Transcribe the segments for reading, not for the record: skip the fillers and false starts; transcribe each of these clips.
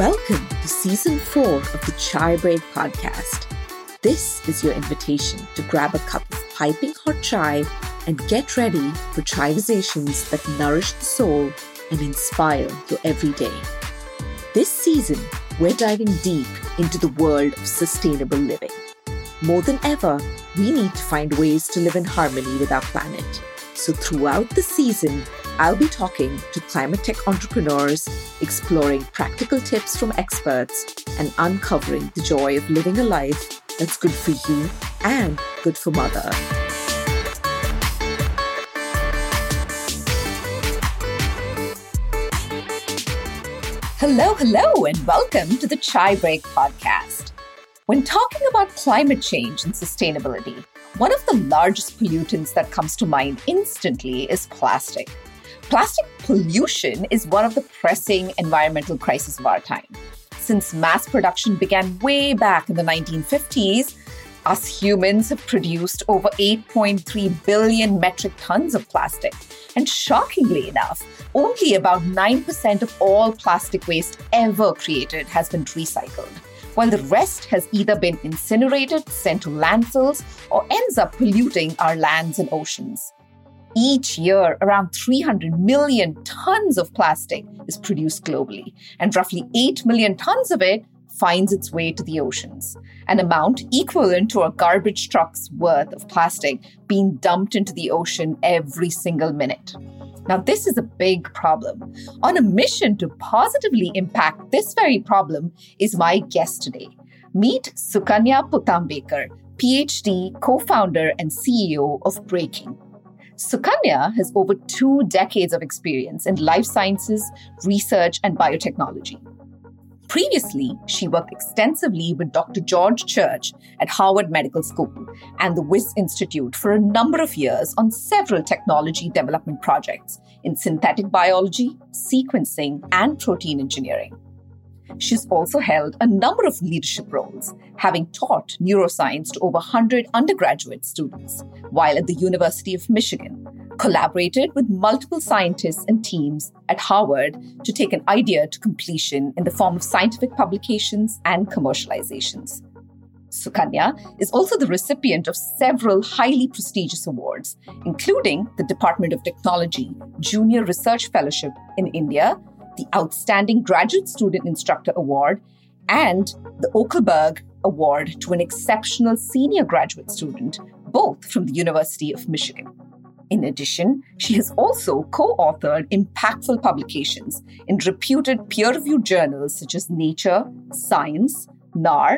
Welcome to Season 4 of the Chai Break podcast. This is your invitation to grab a cup of piping hot chai and get ready for chivizations that nourish the soul and inspire your everyday. This season, we're diving deep into the world of sustainable living. More than ever, we need to find ways to live in harmony with our planet. So throughout the season, I'll be talking to climate tech entrepreneurs, exploring practical tips from experts, and uncovering the joy of living a life that's good for you and good for Mother. Hello, and welcome to the Chai Break podcast. When talking about climate change and sustainability, one of the largest pollutants that comes to mind instantly is plastic. Plastic pollution is one of the pressing environmental crises of our time. Since mass production began way back in the 1950s, us humans have produced over 8.3 billion metric tons of plastic. And shockingly enough, only about 9% of all plastic waste ever created has been recycled, while the rest has either been incinerated, sent to landfills, or ends up polluting our lands and oceans. Each year, around 300 million tons of plastic is produced globally, and roughly 8 million tons of it finds its way to the oceans, an amount equivalent to a garbage truck's worth of plastic being dumped into the ocean every single minute. Now, this is a big problem. On a mission to positively impact this very problem is my guest today. Meet Sukanya Puthambekar, PhD, co-founder and CEO of Breaking. Sukanya has over 2 decades of experience in life sciences, research, and biotechnology. Previously, she worked extensively with Dr. George Church at Harvard Medical School and the Wyss Institute for a number of years on several technology development projects in synthetic biology, sequencing, and protein engineering. She's also held a number of leadership roles, having taught neuroscience to over 100 undergraduate students, while at the University of Michigan, collaborated with multiple scientists and teams at Harvard to take an idea to completion in the form of scientific publications and commercializations. Sukanya is also the recipient of several highly prestigious awards, including the Department of Technology Junior Research Fellowship in India, the Outstanding Graduate Student Instructor Award, and the Oakelberg Award to an exceptional senior graduate student, both from the University of Michigan. In addition, she has also co-authored impactful publications in reputed peer-reviewed journals such as Nature, Science, NAR,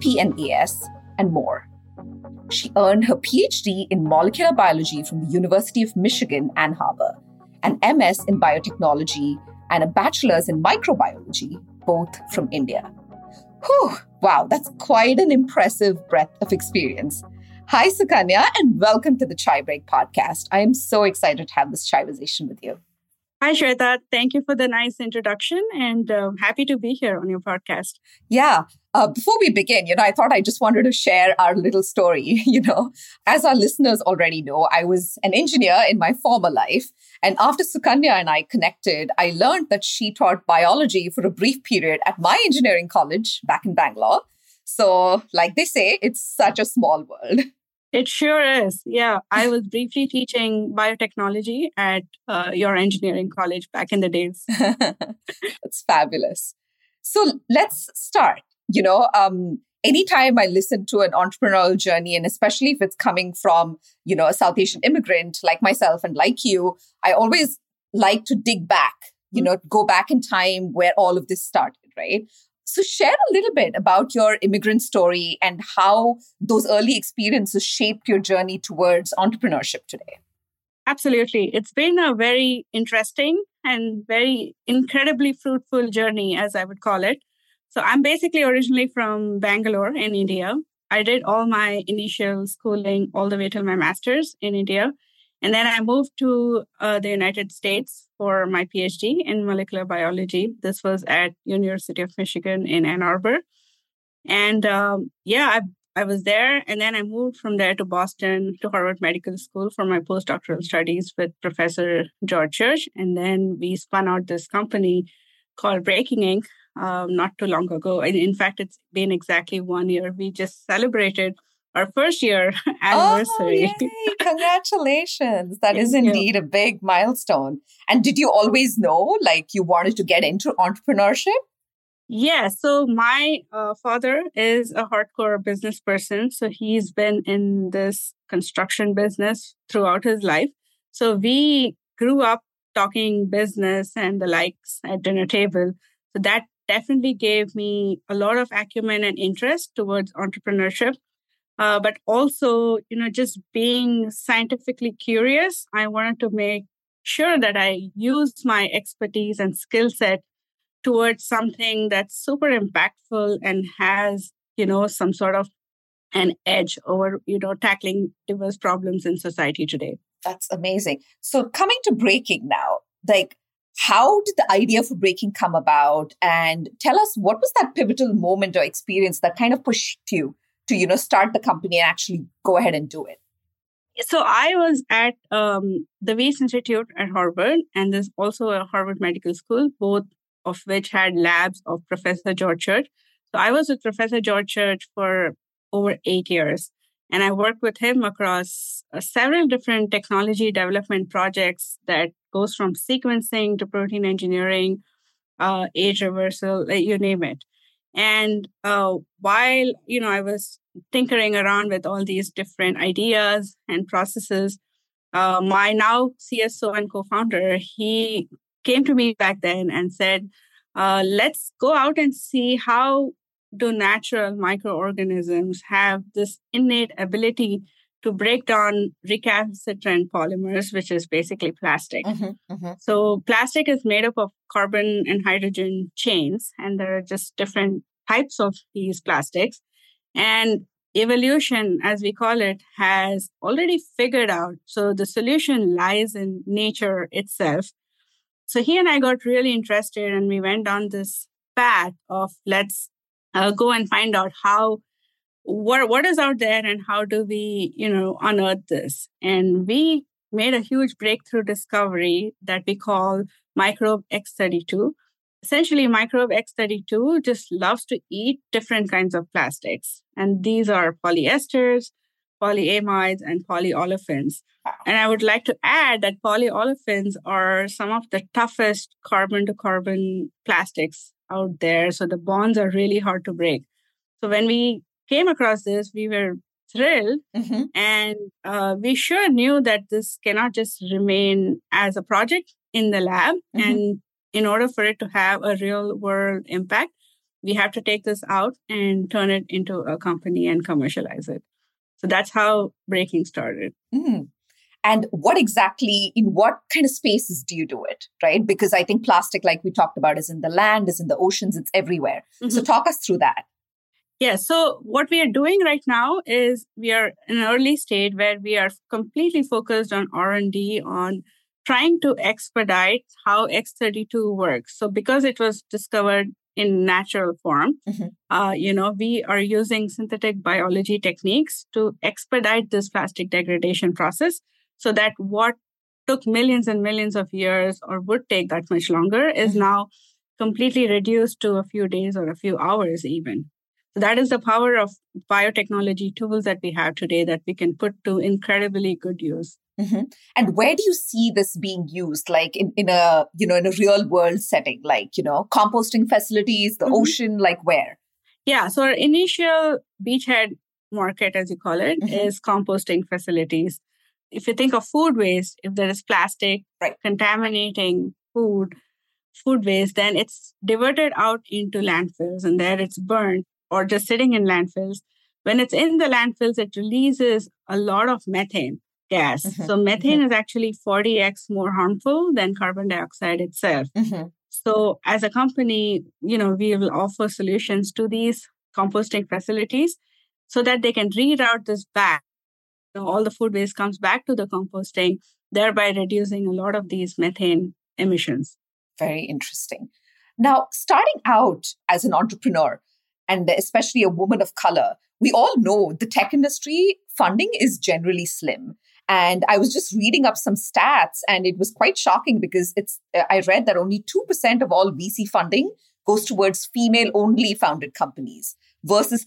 PNAS, and more. She earned her PhD in molecular biology from the University of Michigan, Ann Arbor, an MS in biotechnology, and a bachelor's in microbiology, both from India. Whew, wow, that's quite an impressive breadth of experience. Hi, Sukanya, and welcome to the Chai Break podcast. I am so excited to have this chiveization with you. Hi, Shweta. Thank you for the nice introduction and happy to be here on your podcast. Yeah. Before we begin, I thought I just wanted to share our little story. As our listeners already know, I was an engineer in my former life. And after Sukanya and I connected, I learned that she taught biology for a brief period at my engineering college back in Bangalore. So like they say, it's such a small world. It sure is. Yeah, I was briefly teaching biotechnology at your engineering college back in the days. That's fabulous. So let's start. Anytime I listen to an entrepreneurial journey, and especially if it's coming from, a South Asian immigrant like myself and like you, I always like to dig back, go back in time where all of this started, right? So share a little bit about your immigrant story and how those early experiences shaped your journey towards entrepreneurship today. Absolutely. It's been a very interesting and very incredibly fruitful journey, as I would call it. So I'm basically originally from Bangalore in India. I did all my initial schooling all the way till my master's in India. And then I moved to the United States for my PhD in molecular biology. This was at University of Michigan in Ann Arbor. And I was there. And then I moved from there to Boston to Harvard Medical School for my postdoctoral studies with Professor George Church. And then we spun out this company called Breaking Inc., not too long ago. In fact, it's been exactly 1 year. We just celebrated our first year Oh, anniversary. yay. Congratulations. That is Thank you. indeed a big milestone. And did you always know, like, you wanted to get into entrepreneurship? Yeah, so my father is a hardcore business person. So he's been in this construction business throughout his life. So we grew up talking business and the likes at dinner table. So that definitely gave me a lot of acumen and interest towards entrepreneurship. But also, just being scientifically curious, I wanted to make sure that I use my expertise and skill set towards something that's super impactful and has, some sort of an edge over, tackling diverse problems in society today. That's amazing. So coming to breaking now, like, how did the idea for breaking come about? And tell us, what was that pivotal moment or experience that kind of pushed you to, start the company and actually go ahead and do it? So I was at the Wyss Institute at Harvard, and there's also a Harvard Medical School, both of which had labs of Professor George Church. So I was with Professor George Church for over 8 years, and I worked with him across several different technology development projects that goes from sequencing to protein engineering, age reversal, you name it. And while, I was tinkering around with all these different ideas and processes, my now CSO and co-founder, he came to me back then and said, let's go out and see how do natural microorganisms have this innate ability to break down recalcitrant polymers, which is basically plastic. So plastic is made up of carbon and hydrogen chains, and there are just different types of these plastics. And evolution, as we call it, has already figured out. So the solution lies in nature itself. So he and I got really interested, and we went down this path of let's go and find out what is out there and how do we, unearth this. And we made a huge breakthrough discovery that we call microbe X32. Essentially, microbe X32 just loves to eat different kinds of plastics. And these are polyesters, polyamides, and polyolefins. And I would like to add that polyolefins are some of the toughest carbon-to-carbon plastics out there. So the bonds are really hard to break. So when we came across this, we were thrilled. And we sure knew that this cannot just remain as a project in the lab. And in order for it to have a real world impact, we have to take this out and turn it into a company and commercialize it. So that's how Breaking started. And in what kind of spaces do you do it, right? Because I think plastic, like we talked about, is in the land, is in the oceans, it's everywhere. So talk us through that. Yeah. So what we are doing right now is we are in an early stage where we are completely focused on R&D on trying to expedite how X32 works. So because it was discovered in natural form, we are using synthetic biology techniques to expedite this plastic degradation process so that what took millions and millions of years or would take that much longer is now completely reduced to a few days or a few hours even. So that is the power of biotechnology tools that we have today that we can put to incredibly good use. And where do you see this being used, like in a real world setting, like, composting facilities, the ocean, like where? Yeah. So our initial beachhead market, as you call it, is composting facilities. If you think of food waste, if there is plastic contaminating food waste, then it's diverted out into landfills and there it's burned or just sitting in landfills. When it's in the landfills, it releases a lot of methane gas. So methane is actually 40x more harmful than carbon dioxide itself. So as a company, we will offer solutions to these composting facilities so that they can reroute this back. All the food waste comes back to the composting, thereby reducing a lot of these methane emissions. Very interesting. Now, starting out as an entrepreneur, and especially a woman of color, we all know the tech industry funding is generally slim. And I was just reading up some stats, and it was quite shocking because I read that only 2% of all VC funding goes towards female-only founded companies versus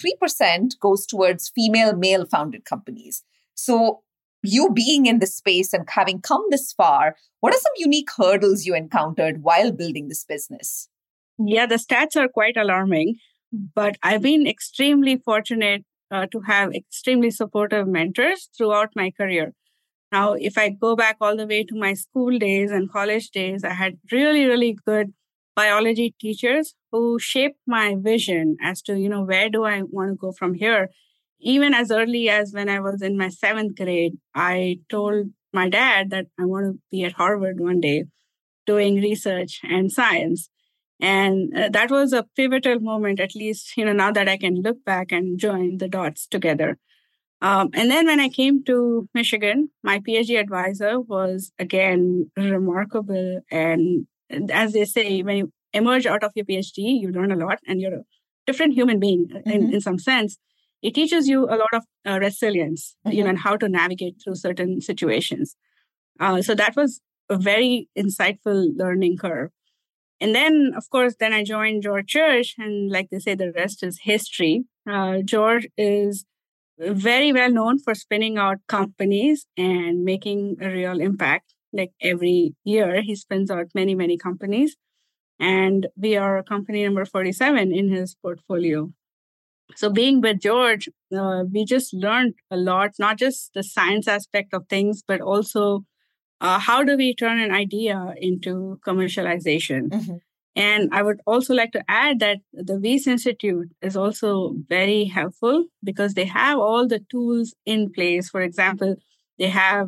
23% goes towards female male-founded companies. So you being in this space and having come this far, what are some unique hurdles you encountered while building this business? Yeah, the stats are quite alarming, but I've been extremely fortunate to have extremely supportive mentors throughout my career. Now, if I go back all the way to my school days and college days, I had really, really good biology teachers who shaped my vision as to, where do I want to go from here? Even as early as when I was in my 7th grade, I told my dad that I want to be at Harvard one day doing research and science. And that was a pivotal moment, at least, now that I can look back and join the dots together. And then when I came to Michigan, my PhD advisor was, again, remarkable. And as they say, when you emerge out of your PhD, you learn a lot and you're a different human being in some sense. It teaches you a lot of resilience, and how to navigate through certain situations. So that was a very insightful learning curve. And then, of course, I joined George Church, and like they say, the rest is history. George is very well known for spinning out companies and making a real impact. Like every year, he spins out many, many companies. And we are company number 47 in his portfolio. So being with George, we just learned a lot, not just the science aspect of things, but also how do we turn an idea into commercialization? And I would also like to add that the Wyss Institute is also very helpful because they have all the tools in place. For example, they have,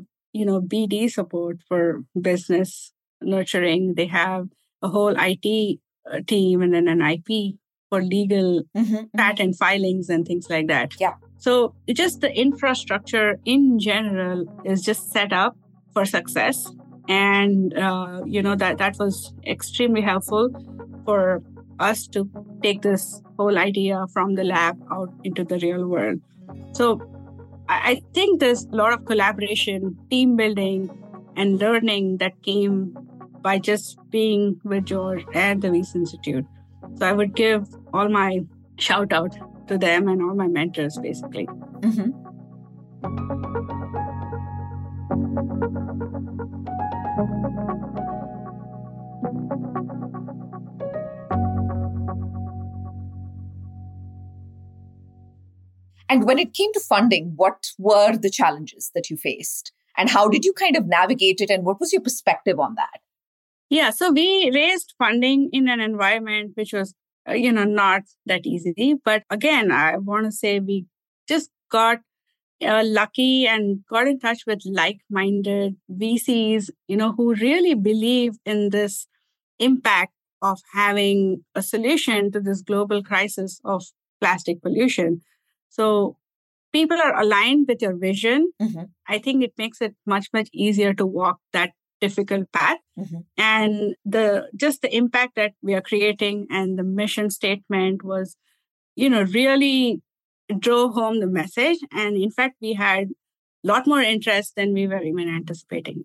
BD support for business nurturing. They have a whole IT team and then an IP for legal patent filings and things like that. Yeah. So just the infrastructure in general is just set up for success. And, that was extremely helpful for us to take this whole idea from the lab out into the real world. So I think there's a lot of collaboration, team building, and learning that came by just being with George and the Wyss Institute. So I would give all my shout out to them and all my mentors, basically. And when it came to funding, what were the challenges that you faced? And how did you kind of navigate it? And what was your perspective on that? Yeah, so we raised funding in an environment which was, not that easy. But again, I want to say we just got lucky and got in touch with like-minded VCs, who really believe in this impact of having a solution to this global crisis of plastic pollution. So people are aligned with your vision. I think it makes it much, much easier to walk that difficult path. And the impact that we are creating and the mission statement was, really drove home the message. And in fact, we had a lot more interest than we were even anticipating.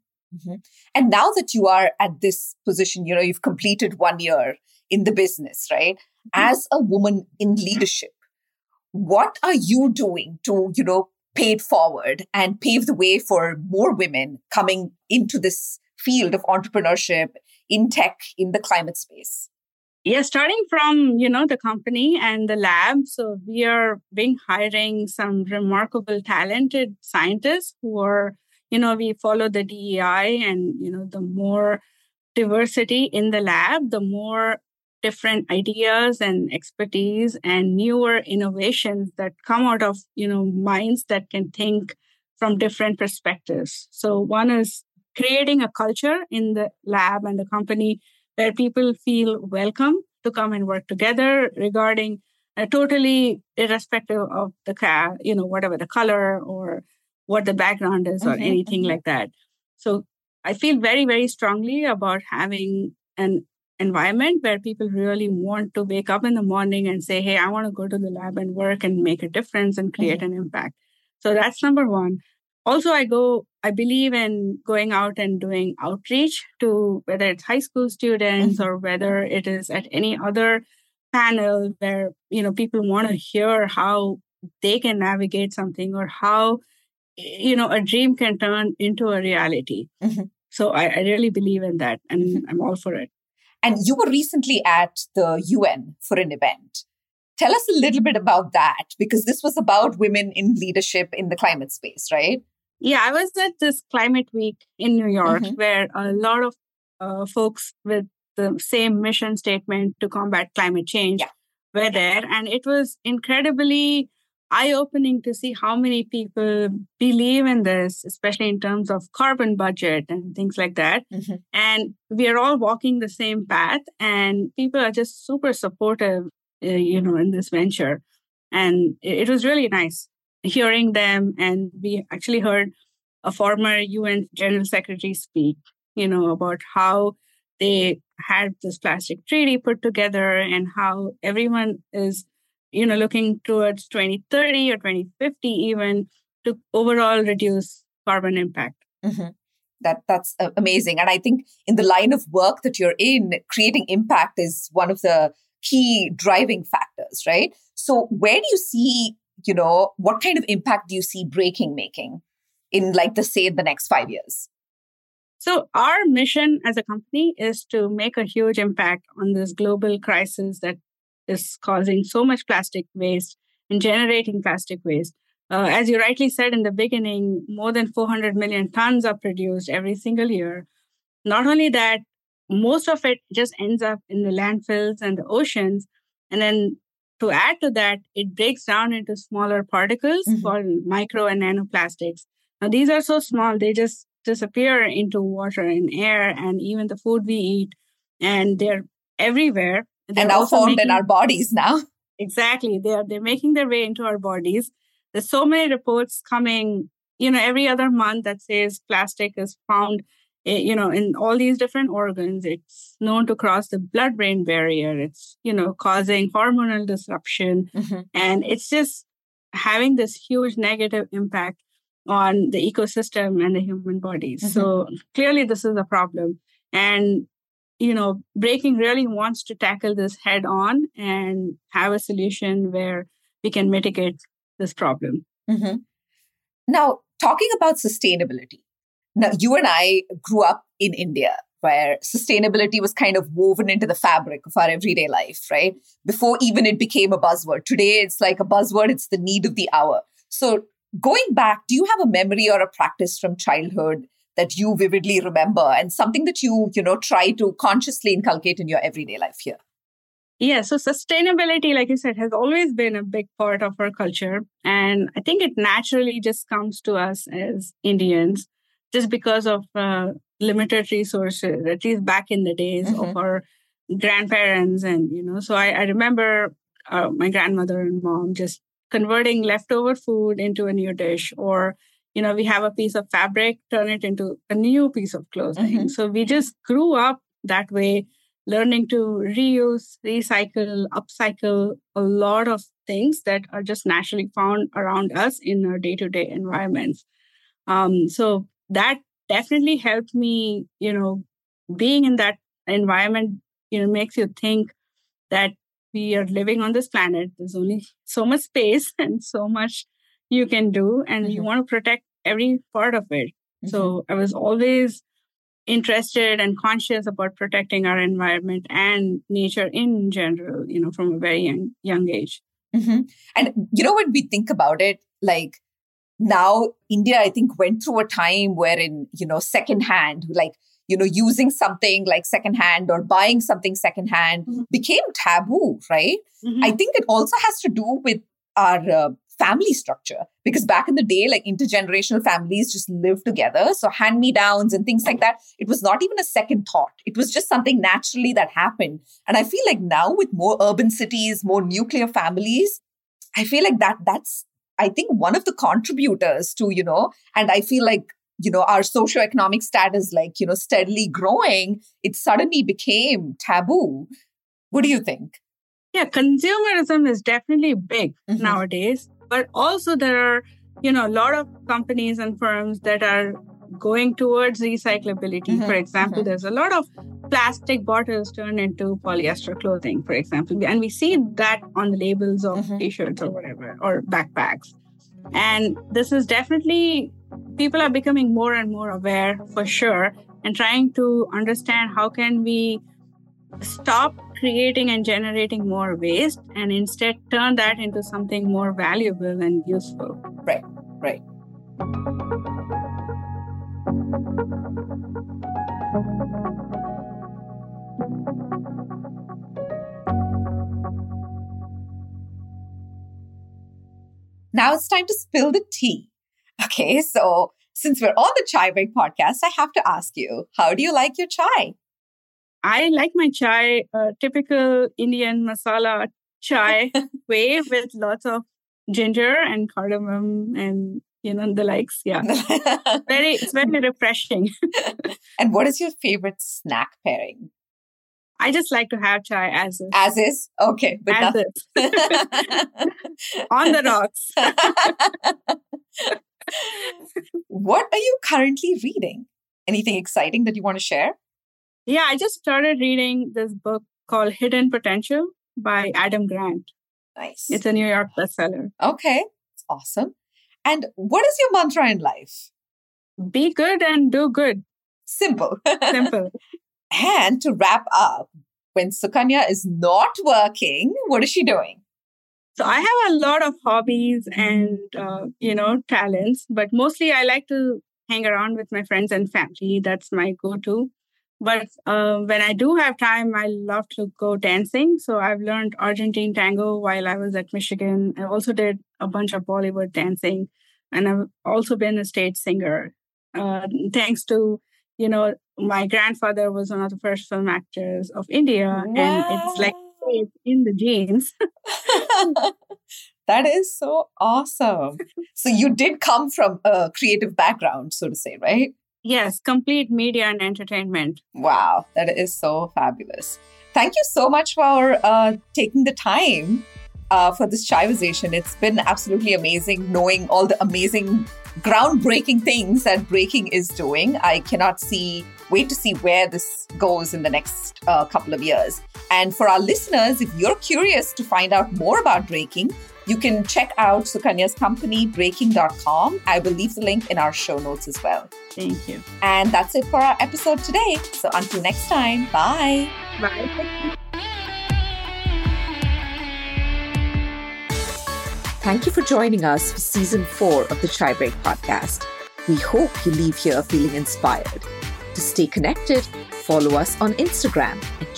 And now that you are at this position, you've completed 1 year in the business, right? As a woman in leadership, what are you doing to, pay it forward and pave the way for more women coming into this field of entrepreneurship in tech, in the climate space? Yeah, starting from, the company and the lab. So we are hiring some remarkable, talented scientists who are, we follow the DEI and, the more diversity in the lab, the more different ideas and expertise and newer innovations that come out of, minds that can think from different perspectives. So one is creating a culture in the lab and the company where people feel welcome to come and work together regarding totally irrespective of the whatever the color or what the background is or anything like that. So I feel very, very strongly about having an environment where people really want to wake up in the morning and say, hey, I want to go to the lab and work and make a difference and create an impact. So that's number one. Also, I believe in going out and doing outreach to whether it's high school students or whether it is at any other panel where, people want to hear how they can navigate something or how, a dream can turn into a reality. So I really believe in that and I'm all for it. And you were recently at the UN for an event. Tell us a little bit about that, because this was about women in leadership in the climate space, right? Yeah, I was at this climate week in New York where a lot of folks with the same mission statement to combat climate change were there. And it was incredibly eye-opening to see how many people believe in this, especially in terms of carbon budget and things like that. And we are all walking the same path and people are just super supportive, in this venture. And it was really nice hearing them. And we actually heard a former UN General Secretary speak, about how they had this plastic treaty put together and how everyone is, looking towards 2030 or 2050 even to overall reduce carbon impact. That's amazing. And I think in the line of work that you're in, creating impact is one of the key driving factors, right? So where do you see, what kind of impact do you see Breaking making in the next 5 years? So our mission as a company is to make a huge impact on this global crisis that is causing so much plastic waste and generating plastic waste. As you rightly said in the beginning, more than 400 million tons are produced every single year. Not only that, most of it just ends up in the landfills and the oceans. And then to add to that, it breaks down into smaller particles called micro and nanoplastics. Now, these are so small, they just disappear into water and air and even the food we eat. And they're everywhere. They're now formed in our bodies now. Exactly. They're making their way into our bodies. There's so many reports coming, every other month that says plastic is found in all these different organs. It's known to cross the blood-brain barrier. It's, causing hormonal disruption. And it's just having this huge negative impact on the ecosystem and the human bodies. So clearly this is a problem. And, Breaking really wants to tackle this head on and have a solution where we can mitigate this problem. Now, talking about sustainability. Now, you and I grew up in India, where sustainability was kind of woven into the fabric of our everyday life, right? Before even it became a buzzword. Today, it's like a buzzword. It's the need of the hour. So going back, do you have a memory or a practice from childhood that you vividly remember and something that you try to consciously inculcate in your everyday life here? Yeah, so sustainability, like you said, has always been a big part of our culture. And I think it naturally just comes to us as Indians just because of limited resources, at least back in the days of our grandparents. And, so I remember my grandmother and mom just converting leftover food into a new dish, or, we have a piece of fabric, turn it into a new piece of clothing. So we just grew up that way, learning to reuse, recycle, upcycle a lot of things that are just naturally found around us in our day-to-day environments. So that definitely helped me, being in that environment, makes you think that we are living on this planet. There's only so much space and so much you can do, and you want to protect every part of it. So I was always interested and conscious about protecting our environment and nature in general, from a very young age. And, when we think about it, like now India, I think, went through a time wherein, secondhand, using something like secondhand or buying something secondhand became taboo, right? I think it also has to do with our family structure, because back in the day, intergenerational families just lived together. So hand-me-downs and things like that, it was not even a second thought. It was just something naturally that happened. And I feel like now with more urban cities, more nuclear families, I feel like that's, I think, one of the contributors to, and I feel like, our socioeconomic status, steadily growing, it suddenly became taboo. What do you think? Yeah, consumerism is definitely big nowadays, but also there are a lot of companies and firms that are going towards recyclability. For example, there's a lot of plastic bottles turned into polyester clothing, for example. And we see that on the labels of t-shirts or whatever, or backpacks. And this is definitely, people are becoming more and more aware for sure, and trying to understand how can we stop creating and generating more waste and instead turn that into something more valuable and useful. Right. Now it's time to spill the tea. Okay, so since we're on the Chai Break podcast, I have to ask you, how do you like your chai? I like my chai, typical Indian masala chai way with lots of ginger and cardamom and, the likes. Yeah. It's very refreshing. And what is your favorite snack pairing? I just like to have chai as is. As is? Okay. As is. On the rocks. What are you currently reading? Anything exciting that you want to share? Yeah, I just started reading this book called Hidden Potential by Adam Grant. Nice. It's a New York bestseller. Okay. It's awesome. And what is your mantra in life? Be good and do good. Simple. Simple. And to wrap up, when Sukanya is not working, what is she doing? So I have a lot of hobbies and, talents, but mostly I like to hang around with my friends and family. That's my go-to. But when I do have time, I love to go dancing. So I've learned Argentine tango while I was at Michigan. I also did a bunch of Bollywood dancing. And I've also been a stage singer. Thanks to, my grandfather was one of the first film actors of India. Wow. And it's like it's in the genes. That is so awesome. So you did come from a creative background, so to say, right? Yes, complete media and entertainment. Wow, that is so fabulous. Thank you so much for taking the time for this Chaiversation. It's been absolutely amazing knowing all the amazing, groundbreaking things that breaking is doing. I cannot wait to see where this goes in the next couple of years. And for our listeners, if you're curious to find out more about breaking, you can check out Sukanya's company, breaking.com. I will leave the link in our show notes as well. Thank you. And that's it for our episode today. So until next time, bye. Bye. Thank you for joining us for season 4 of the Chai Break podcast. We hope you leave here feeling inspired. To stay connected, follow us on Instagram at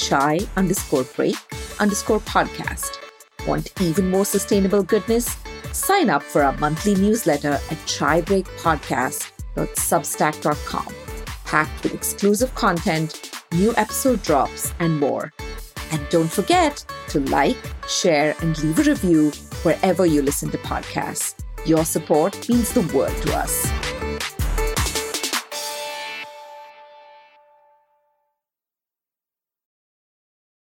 chai_break_podcast. Want even more sustainable goodness? Sign up for our monthly newsletter at chaibreakpodcast.substack.com, packed with exclusive content, new episode drops, and more. And don't forget to like, share, and leave a review wherever you listen to podcasts. Your support means the world to us.